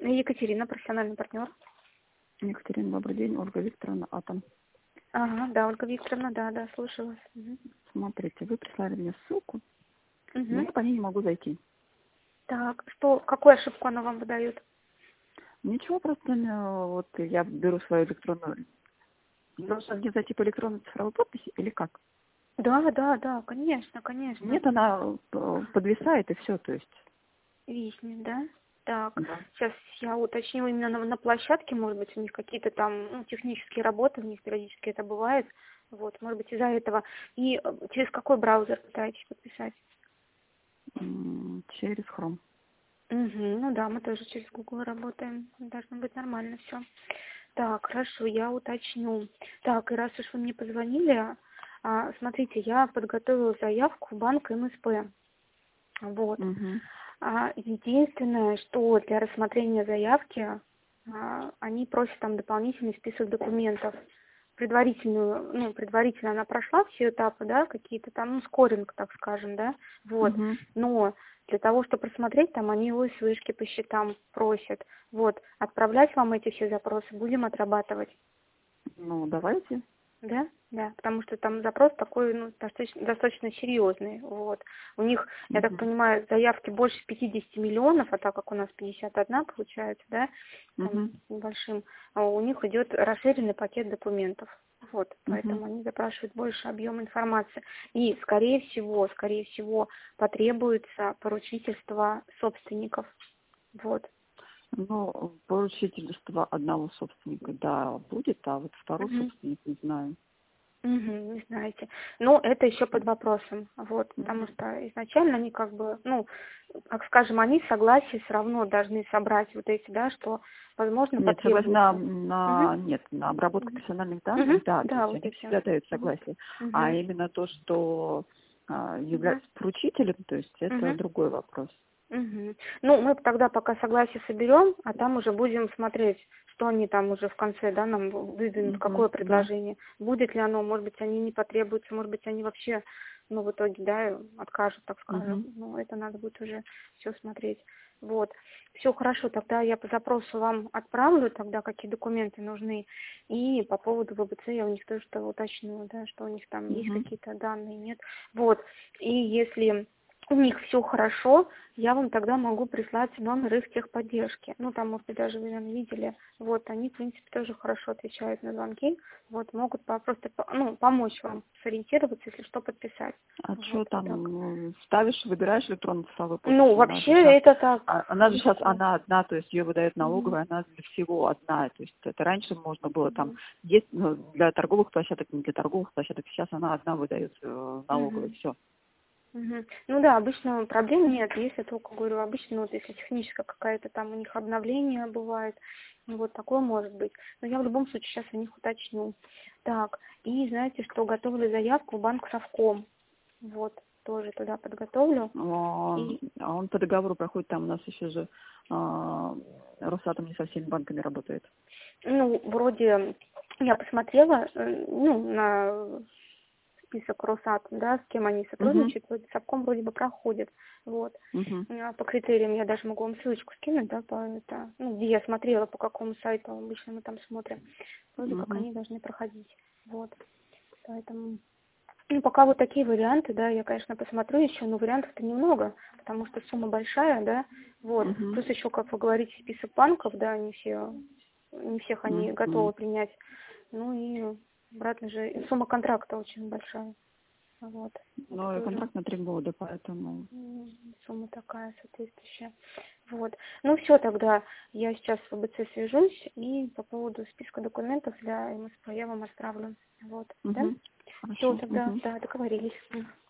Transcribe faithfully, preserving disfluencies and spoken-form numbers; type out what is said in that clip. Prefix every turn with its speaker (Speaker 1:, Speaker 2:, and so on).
Speaker 1: Екатерина, профессиональный партнер.
Speaker 2: Екатерина, добрый день. Ольга Викторовна, Атом.
Speaker 1: Ага, да, Ольга Викторовна, да, да, слушаю вас. Угу.
Speaker 2: Смотрите, вы прислали мне ссылку,
Speaker 1: Угу.
Speaker 2: но я по ней не могу зайти.
Speaker 1: Так, что, какую ошибку она вам выдает?
Speaker 2: Ничего, просто э, вот я беру свою электронную... Должна мне зайти по электронной цифровой подписи или как?
Speaker 1: Да, да, да, конечно, конечно.
Speaker 2: Нет, она э, подвисает и все, то есть...
Speaker 1: Виснет, да? Так,
Speaker 2: Да.
Speaker 1: сейчас я уточню именно на, на площадке, может быть, у них какие-то там ну, технические работы, у них периодически это бывает. Вот, может быть, из-за этого. И э, через какой браузер пытаетесь подписать?
Speaker 2: М, Через Chrome.
Speaker 1: Угу, ну да, мы тоже через Google работаем. Должно быть нормально все. Так, хорошо, я уточню. Так, и раз уж вы мне позвонили, а, смотрите, я подготовила заявку в банк эм эс пэ. Вот.
Speaker 2: Угу.
Speaker 1: А, единственное, что для рассмотрения заявки а, они просят там дополнительный список документов. Предварительную, ну, предварительно она прошла все этапы, да, какие-то там, ну, скоринг, так скажем, да, вот.
Speaker 2: Угу.
Speaker 1: Но для того, чтобы просмотреть, там они ой, вышки по счетам просят. Вот, отправлять вам эти все запросы будем отрабатывать.
Speaker 2: Ну, давайте.
Speaker 1: Да, да, потому что там запрос такой, ну, достаточно, достаточно серьезный, вот. У них, я так
Speaker 2: Угу.
Speaker 1: понимаю, заявки больше пятидесяти миллионов, а так как у нас пятьдесят один получается, да, там,
Speaker 2: Угу.
Speaker 1: с небольшим, а у них идет расширенный пакет документов, вот,
Speaker 2: Угу.
Speaker 1: поэтому они запрашивают больше объем информации. И, скорее всего, скорее всего, потребуется поручительство собственников, вот.
Speaker 2: Ну, поручительство одного собственника, да, будет, а вот второй
Speaker 1: Мгм.
Speaker 2: собственник не знаю.
Speaker 1: Мгм, не знаете. Но это еще под вопросом, вот, потому
Speaker 2: Мгм.
Speaker 1: что изначально они как бы, ну, как скажем, они согласие все равно должны собрать вот эти, да, что, возможно,
Speaker 2: Нет, согласен на,
Speaker 1: потребуется.
Speaker 2: на
Speaker 1: Мгм,
Speaker 2: нет, на обработку
Speaker 1: мгм,
Speaker 2: персональных
Speaker 1: мгм,
Speaker 2: данных, да, то
Speaker 1: да,
Speaker 2: есть
Speaker 1: вот
Speaker 2: они
Speaker 1: эти.
Speaker 2: всегда дают
Speaker 1: Мгм,
Speaker 2: согласие. А
Speaker 1: мгм,
Speaker 2: именно то, что а,
Speaker 1: мгм,
Speaker 2: является поручителем, то есть это
Speaker 1: мгм.
Speaker 2: другой вопрос.
Speaker 1: Мгм. Ну, мы тогда пока согласие соберем, а там уже будем смотреть, что они там уже в конце, да, нам выдвинут,
Speaker 2: Мгм,
Speaker 1: какое
Speaker 2: да.
Speaker 1: предложение. Будет ли оно, может быть, они не потребуются, может быть, они вообще, ну, в итоге, да, откажут, так скажем.
Speaker 2: Мгм.
Speaker 1: Ну, это надо будет уже все смотреть. Вот. Все хорошо, тогда я по запросу вам отправлю, тогда какие документы нужны. И по поводу вэ бэ цэ я у них тоже что уточню, да, что у них там есть
Speaker 2: Мгм.
Speaker 1: какие-то данные, нет. Вот. И если у них все хорошо, я вам тогда могу прислать номер их техподдержки. Ну, там, может быть, даже вы, наверное, видели. Вот, они, в принципе, тоже хорошо отвечают на звонки. Вот, могут по- просто, по- ну, помочь вам сориентироваться, если что, подписать.
Speaker 2: А что
Speaker 1: Вот,
Speaker 2: там,
Speaker 1: так.
Speaker 2: ну, ставишь, выбираешь электронную цифровую подпись?
Speaker 1: Ну,
Speaker 2: Она же
Speaker 1: вообще,
Speaker 2: сейчас,
Speaker 1: это так
Speaker 2: она же сейчас,
Speaker 1: легко.
Speaker 2: она одна, то есть ее выдает
Speaker 1: Мгм.
Speaker 2: налоговая, она для всего одна. То есть это раньше можно было там,
Speaker 1: Мгм.
Speaker 2: есть ну, для торговых площадок, не для торговых площадок, сейчас она одна выдает э, налоговая,
Speaker 1: Мгм.
Speaker 2: все.
Speaker 1: Мгм. Ну да, обычно проблем нет, если только, говорю, обычно, вот если техническая какая-то там у них обновление бывает, ну, вот такое может быть. Но я в любом случае сейчас у них уточню. Так, и знаете, что готовлю заявку в банк Совком. Вот, тоже туда подготовлю.
Speaker 2: Он,
Speaker 1: И,
Speaker 2: а он по договору проходит, там у нас еще же а, Росатом не со всеми банками работает.
Speaker 1: ну, вроде я посмотрела, э, ну, на список Росатом, да, с кем они
Speaker 2: Угу,
Speaker 1: сотрудничают, вроде Совком вроде бы проходит, вот.
Speaker 2: угу,
Speaker 1: А, по критериям я даже могу вам ссылочку скинуть, да, по это, ну, где я смотрела, по какому сайту обычно мы там смотрим, вроде как
Speaker 2: угу.
Speaker 1: они должны проходить, вот. Поэтому, ну, пока вот такие варианты, да, я, конечно, посмотрю еще, но вариантов-то немного, потому что сумма большая, да, вот.
Speaker 2: Угу,
Speaker 1: Плюс еще, как вы говорите, список банков, да, не все, не всех они
Speaker 2: угу.
Speaker 1: готовы принять, ну и обратно же, и сумма контракта очень большая. Вот. Это
Speaker 2: Ну, и
Speaker 1: тоже
Speaker 2: контракт на три года, поэтому...
Speaker 1: м, сумма такая соответствующая. Вот. Ну все, тогда я сейчас с вэ бэ цэ свяжусь и по поводу списка документов для эм эс пэ я вам отправлю. Вот. Да?
Speaker 2: Угу.
Speaker 1: Все,
Speaker 2: Хорошо.
Speaker 1: тогда,
Speaker 2: Угу.
Speaker 1: да, договорились.